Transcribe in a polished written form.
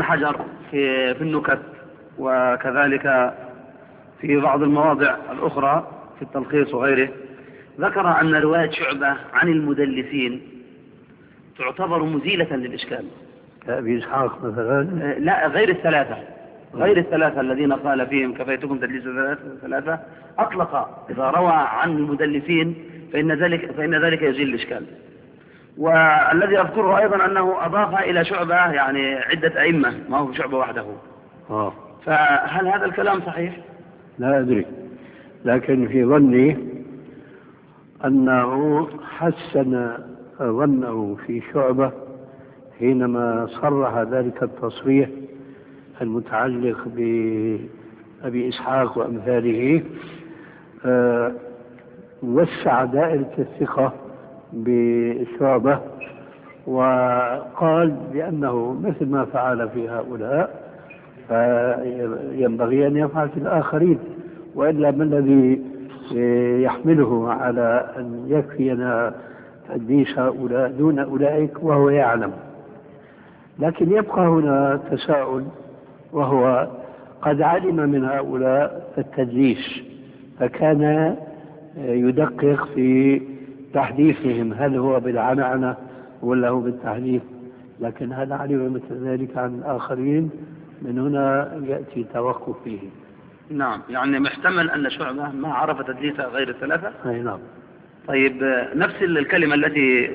حجر في النكت، وكذلك في بعض المواضع الأخرى في التلخيص وغيره، ذكر أن رواية شعبة عن المدلسين تعتبر مزيلة للإشكال. أبي إسحاق مثلا؟ لا، غير الثلاثة، غير الثلاثة الذين قال فيهم كفيتكم تدليس ثلاثة، أطلق إذا روى عن المدلسين فإن ذلك يزيل الإشكال. والذي أذكره أيضا أنه أضاف إلى شعبة يعني عدة أئمة، ما هو شعبة وحده. فهل هذا الكلام صحيح؟ لا أدري، لكن في ظني أنه حسن ظنه في شعبة حينما صرح ذلك التصريح المتعلق بأبي إسحاق وأمثاله، وسع دائرة الثقة بشعبة وقال بأنه مثل ما فعل في هؤلاء فينبغي أن يفعل في الآخرين، وإلا ما الذي يحمله على أن يكفينا تدليس هؤلاء دون أولئك وهو يعلم. لكن يبقى هنا تساؤل، وهو قد علم من هؤلاء التدليس فكان يدقق في تحديثهم، هل هو بالعنعنة ولا هو بالتحديث، لكن هل علم مثل ذلك عن الآخرين؟ من هنا يأتي توقف فيه. نعم، يعني محتمل أن شعبة ما عرف تدليس غير الثلاثة. أي نعم. طيب، نفس الكلمة التي